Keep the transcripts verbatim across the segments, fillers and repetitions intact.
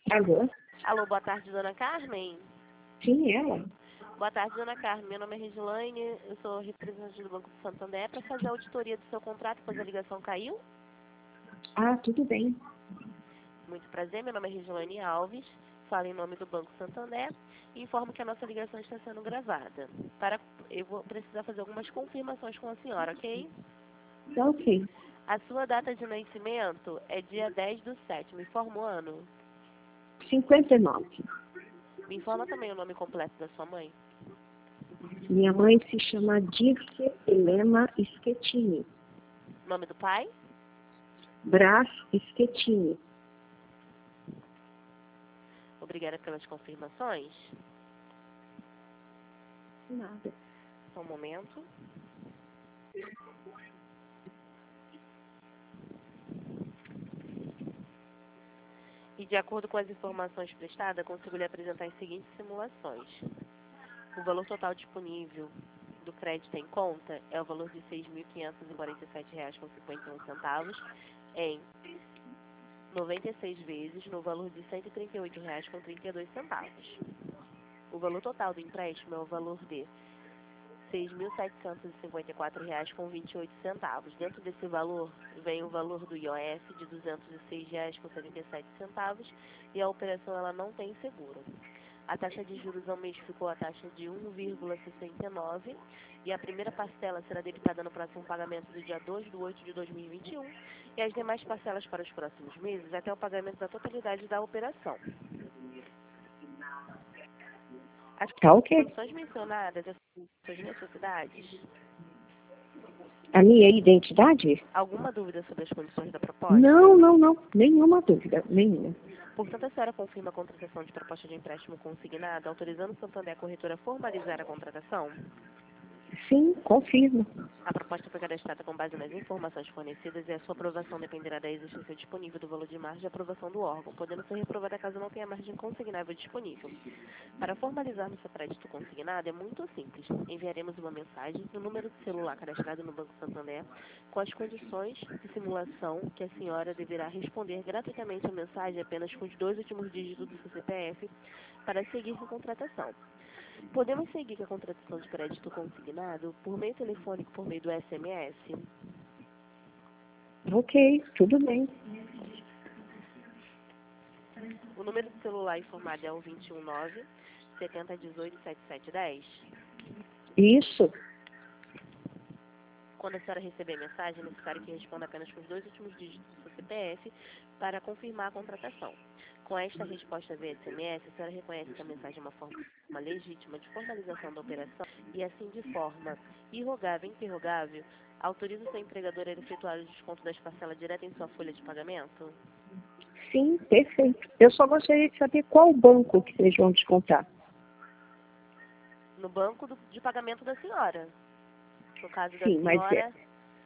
Alô? Alô, boa tarde, dona Carmen. Sim, ela. Boa tarde, dona Carmen. Meu nome é Regilaine, eu sou representante do Banco do Santander para fazer a auditoria do seu contrato, pois a ligação caiu. Ah, tudo bem. Muito prazer, meu nome é Regilaine Alves, falo em nome do Banco Santander e informo que a nossa ligação está sendo gravada. Para, eu vou precisar fazer algumas confirmações com a senhora, ok? Tá ok. A sua data de nascimento é dia dez do sete, me informa o ano. cinquenta e nove. Me informa também o nome completo da sua mãe. Minha mãe se chama Dirce Helena Schettini. Nome do pai? Brás Schettini. Obrigada pelas confirmações. Nada. Só um momento. E de acordo com as informações prestadas, consigo lhe apresentar as seguintes simulações. O valor total disponível do crédito em conta é o valor de seis mil quinhentos e quarenta e sete reais com cinquenta e um centavos em noventa e seis vezes no valor de cento e trinta e oito reais com trinta e dois centavos. O valor total do empréstimo é o valor de seis mil setecentos e cinquenta e quatro reais com vinte e oito centavos. Dentro desse valor vem o valor do I O F de duzentos e seis reais com setenta e sete centavos e a operação ela não tem seguro. A taxa de juros ao mês ficou a taxa de um vírgula sessenta e nove e a primeira parcela será debitada no próximo pagamento do dia dois de oito de dois mil e vinte e um e as demais parcelas para os próximos meses até o pagamento da totalidade da operação. As Tá ok. condições mencionadas são suas necessidades. A minha identidade? Alguma dúvida sobre as condições da proposta? Não, não, não. Nenhuma dúvida. Nenhuma. Portanto, a senhora confirma a contratação de proposta de empréstimo consignado, autorizando o Santander a corretora a formalizar a contratação? Sim, confirmo. A proposta foi cadastrada com base nas informações fornecidas e a sua aprovação dependerá da existência disponível do valor de margem de aprovação do órgão, podendo ser reprovada caso não tenha margem consignável disponível. Para formalizar nosso crédito consignado é muito simples. Enviaremos uma mensagem no número de celular cadastrado no Banco Santander com as condições de simulação que a senhora deverá responder gratuitamente a mensagem apenas com os dois últimos dígitos do seu C P F para seguir com a contratação. Podemos seguir com a contratação de crédito consignado por meio telefônico, por meio do S M S? Ok, tudo bem. O número de celular informado é o dois um nove, sete zero um oito, sete sete um zero. Isso. Quando a senhora receber a mensagem, é necessário que responda apenas com os dois últimos dígitos do seu C P F para confirmar a contratação. Com esta resposta via S M S, a senhora reconhece que a mensagem é uma forma legítima de formalização da operação e, assim, de forma irrogável e interrogável, autoriza o seu empregador a efetuar o desconto das parcelas direto em sua folha de pagamento? Sim, perfeito. Eu só gostaria de saber qual banco que vocês vão descontar. No banco do, de pagamento da senhora. No caso da Sim, mas é, senhora...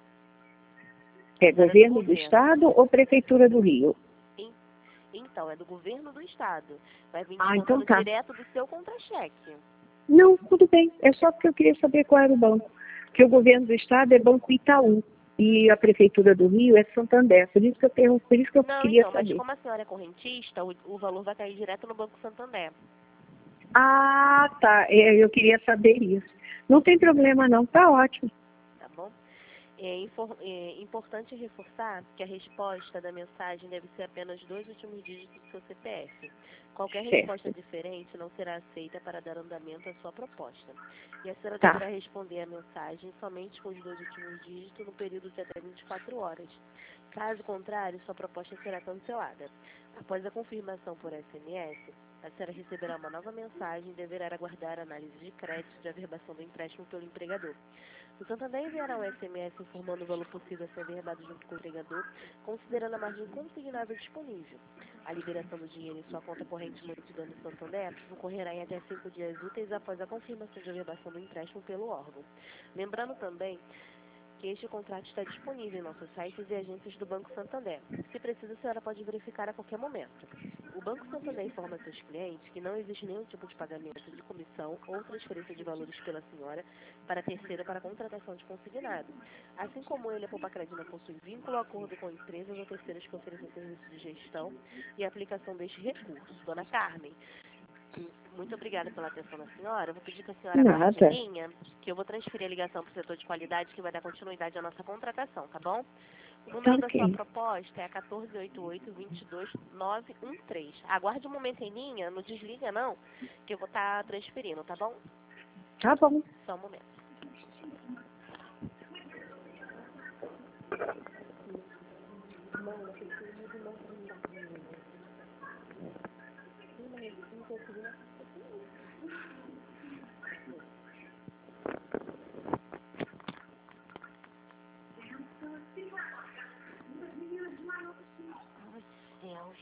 é a senhora governo do do governo. estado ou prefeitura do Rio? Em- Então, é do governo do estado. Vai vir Ah, então descontando tá. direto do seu contra-cheque. Não, tudo bem. É só porque eu queria saber qual era o banco. Porque o governo do estado é Banco Itaú e a prefeitura do Rio é Santander. Por isso que eu pergunto, por isso que eu Não, queria então, mas saber. como a senhora é correntista, o, o valor vai cair direto no Banco Santander, Ah, tá. É, eu queria saber isso. Não tem problema não, tá ótimo. tá bom? É, infor- é importante reforçar que a resposta da mensagem deve ser apenas dois últimos dígitos do seu C P F. Qualquer resposta Certo. diferente não será aceita para dar andamento à sua proposta. E a senhora Tá. deverá responder a mensagem somente com os dois últimos dígitos no período de até vinte e quatro horas. Caso contrário, sua proposta será cancelada. Após a confirmação por S M S, a senhora receberá uma nova mensagem e deverá aguardar a análise de crédito de averbação do empréstimo pelo empregador. O Santander enviará um S M S informando o valor possível a ser averbado junto com o empregador, considerando a margem consignável disponível. A liberação do dinheiro em sua conta corrente mantida no Santander ocorrerá em até cinco dias úteis após a confirmação de averbação do empréstimo pelo órgão. Lembrando também que este contrato está disponível em nossos sites e agências do Banco Santander. Se precisa, a senhora pode verificar a qualquer momento. O Banco Santander informa a seus clientes que não existe nenhum tipo de pagamento de comissão ou transferência de valores pela senhora para terceiro para contratação de consignado. Assim como ele, a Poupa-Crédito não possui vínculo ou acordo com empresas ou terceiros que ofereçam serviços de gestão e aplicação deste recurso. Dona Carmen, muito obrigada pela atenção da senhora. Eu vou pedir que a senhora aguarde em Nada. linha, que eu vou transferir a ligação para o setor de qualidade, que vai dar continuidade à nossa contratação, tá bom? O Tá número da sua ok. proposta é quatorze oitenta e oito, vinte e dois, nove um três. Aguarde um momento em linha, não desliga não, que eu vou estar transferindo, tá bom? Tá bom. Só um momento. Ai, céus.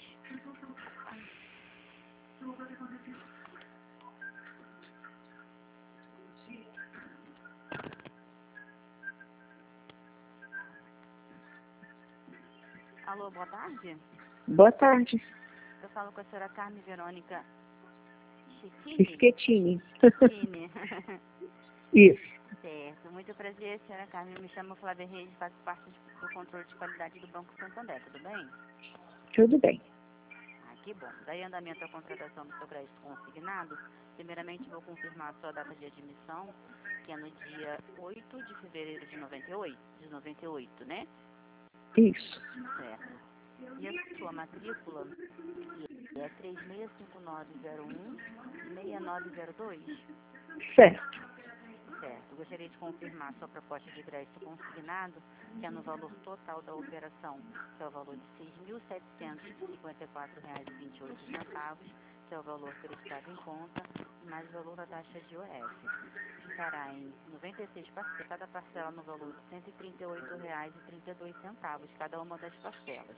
Alô, boa tarde. Boa tarde. Eu falo com a senhora Carmen Verônica Schettini. Schettini. Schettini. Isso. Certo. Muito prazer, senhora Carmen. Me chamo Flávia Reis, faço parte do controle de qualidade do Banco Santander, tudo bem? Tudo bem. Ah, que bom. Daí andamento à contratação do seu crédito consignado, primeiramente vou confirmar a sua data de admissão, que é no dia oito de fevereiro de noventa e oito, de noventa e oito, né? Isso. Certo. E a sua matrícula, que é três seis cinco nove zero um, seis nove zero dois? Certo. Certo. Gostaria de confirmar sua proposta de crédito consignado, que é no valor total da operação, que é o valor de seis mil setecentos e cinquenta e quatro reais e vinte e oito centavos, que é o valor creditado em conta, mais o valor da taxa de I O F. Ficará em noventa e seis parcelas, cada parcela no valor de cento e trinta e oito reais e trinta e dois centavos, cada uma das parcelas.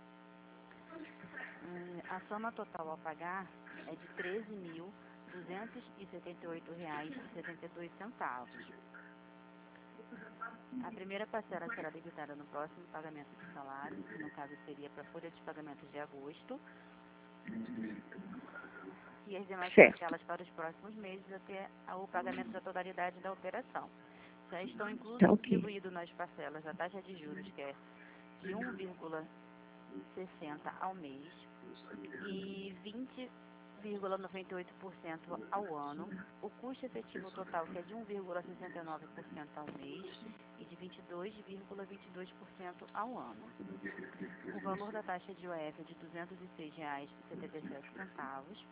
Hum, a soma total a pagar é de treze mil duzentos e setenta e oito reais e setenta e dois centavos. A primeira parcela será debitada no próximo pagamento de salário, que no caso seria para a folha de pagamento de agosto, e as demais Certo. parcelas para os próximos meses até o pagamento da totalidade da operação. Já estão inclusos Tá e ok. distribuídos nas parcelas a taxa de juros, que é de um vírgula sessenta ao mês e vinte vírgula noventa e oito por cento ao ano, o custo efetivo total, que é de um vírgula sessenta e nove por cento ao mês e de vinte e dois vírgula vinte e dois por cento ao ano. O valor da taxa de I O F é de duzentos e seis reais e setenta e sete centavos.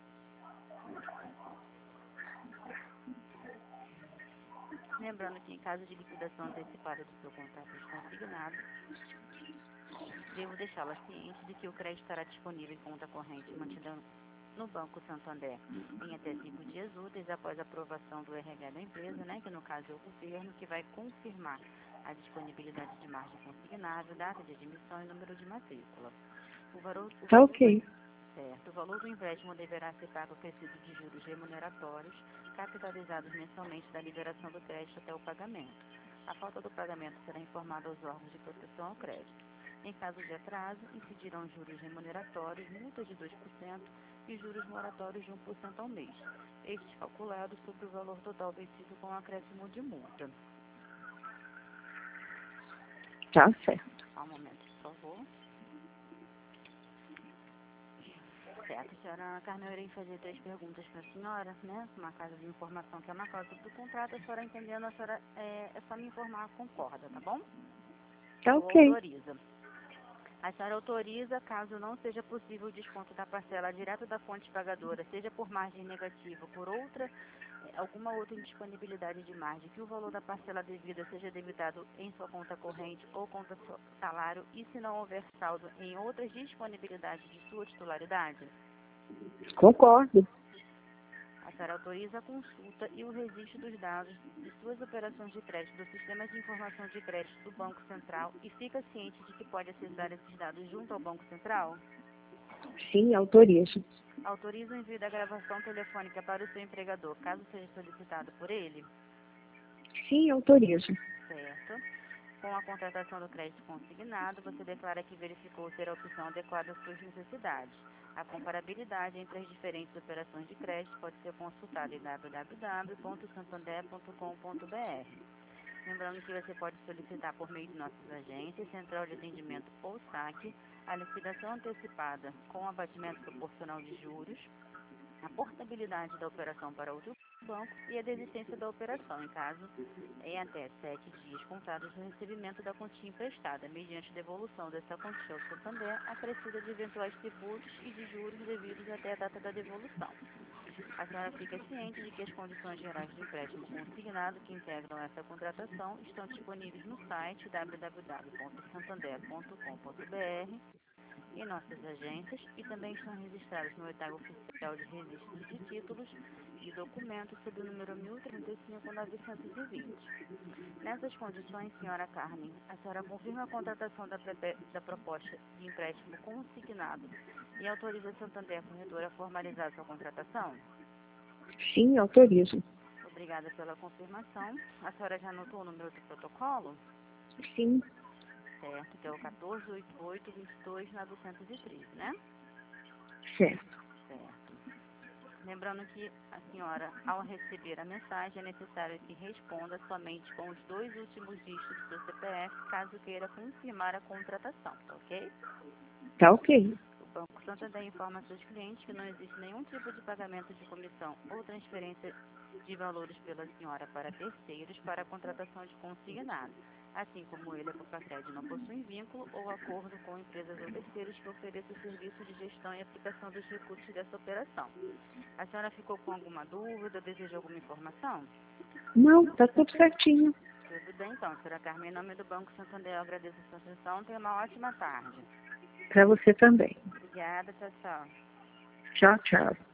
Lembrando que, em caso de liquidação antecipada do seu contrato de consignado, devo deixá-las cientes de que o crédito estará disponível em conta corrente mantida no Banco Santander em até cinco dias úteis após a aprovação do R H da empresa, né, que no caso é o governo, que vai confirmar a disponibilidade de margem consignável, data de admissão e número de matrícula. O valor, o Tá valor ok. do, certo, o valor do empréstimo deverá ser pago acrescido de juros remuneratórios, capitalizados mensalmente da liberação do crédito até o pagamento. A falta do pagamento será informada aos órgãos de proteção ao crédito. Em caso de atraso, incidirão juros remuneratórios, multa de dois por cento e juros moratórios de um por cento ao mês, estes calculados sobre o valor total vencido com acréscimo de multa. Tá certo. Só um momento, por favor. Certo, senhora Carmen, eu irei fazer três perguntas para a senhora, né? Uma casa de informação que é uma cláusula do contrato, a senhora entendendo, a senhora é, é só me informar, concorda, tá bom? Tá Ou ok. autoriza. A senhora autoriza, caso não seja possível o desconto da parcela direto da fonte pagadora, seja por margem negativa ou por outra, alguma outra indisponibilidade de margem, que o valor da parcela devida seja debitado em sua conta corrente ou conta salário, e se não houver saldo em outras disponibilidades de sua titularidade? Concordo. A senhora autoriza a consulta e o registro dos dados de suas operações de crédito do Sistema de Informação de Crédito do Banco Central e fica ciente de que pode acessar esses dados junto ao Banco Central? Sim, autorizo. Autoriza o envio da gravação telefônica para o seu empregador, caso seja solicitado por ele? Sim, autorizo. Certo. Com a contratação do crédito consignado, você declara que verificou ser a opção adequada às suas necessidades. A comparabilidade entre as diferentes operações de crédito pode ser consultada em w w w ponto santander ponto com ponto b r. Lembrando que você pode solicitar por meio de nossas agências, central de atendimento ou saque, a liquidação antecipada com abatimento proporcional de juros, a portabilidade da operação para outro banco e a desistência da operação, em caso em até sete dias contados do recebimento da quantia emprestada, mediante devolução dessa quantia ao Santander, acrescida de eventuais tributos e de juros devidos até a data da devolução. A senhora fica ciente de que as condições gerais do empréstimo consignado que integram essa contratação estão disponíveis no site w w w ponto santander ponto com ponto b r, em nossas agências, e também estão registradas no oitavo oficial de registro de títulos e documentos sob o número mil e trinta e cinco, novecentos e vinte. Nessas condições, senhora Carmen, a senhora confirma a contratação da, da proposta de empréstimo consignado e autoriza a Santander Corretora a formalizar sua contratação? Sim, autorizo. Obrigada pela confirmação. A senhora já anotou o número do protocolo? Sim. Certo, que é o quatorze oitenta e oito, vinte e dois, novecentos e treze, né? Certo. Certo. Lembrando que a senhora, ao receber a mensagem, é necessário que responda somente com os dois últimos dígitos do seu C P F, caso queira confirmar a contratação, tá ok? Tá ok. O Banco Santander informa a seus clientes que não existe nenhum tipo de pagamento de comissão ou transferência de valores pela senhora para terceiros para a contratação de consignado, assim como ele, a Papacred, não possui vínculo ou acordo com empresas ou terceiros que ofereçam serviço de gestão e aplicação dos recursos dessa operação. A senhora ficou com alguma dúvida, deseja alguma informação? Não, tá tudo certinho. Tudo bem, então, senhora Carmen, em nome do Banco Santander, eu agradeço a sua atenção. Tenha uma ótima tarde. Para você também. Obrigada, tchau, tchau. Tchau, tchau.